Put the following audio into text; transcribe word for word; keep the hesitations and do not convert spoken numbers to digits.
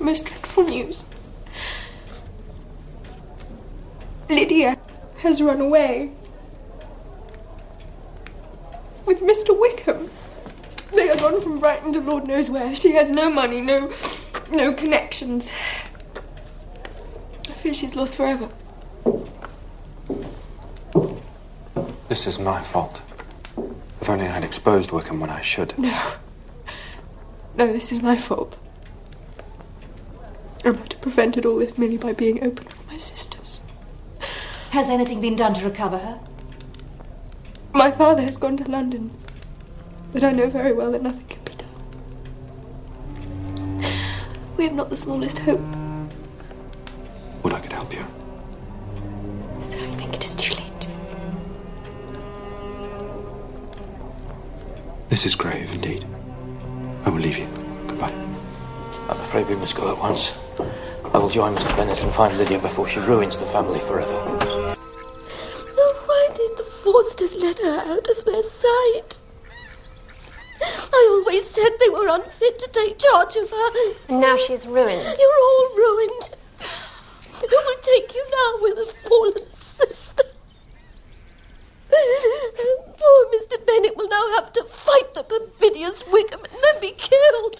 most dreadful news. Lydia has run away with Mister Wickham. They are gone from Brighton to Lord knows where. She has no money, no no connections. I fear she's lost forever. This is my fault. If only I'd exposed Wickham when I should. No. No, this is my fault. I might have prevented all this merely by being open with my sisters. Has anything been done to recover her? My father has gone to London, but I know very well that nothing can be done. We have not the smallest hope. Would I could help you? So I think it is too late. This is grave indeed. I will leave you. Goodbye. I'm afraid we must go at once. I will join Mister Bennet and find Lydia before she ruins the family forever. Now, why did the Forsters let her out of their sight? I always said they were unfit to take charge of her. And now she's ruined. You're all ruined. Who will take you now with a fallen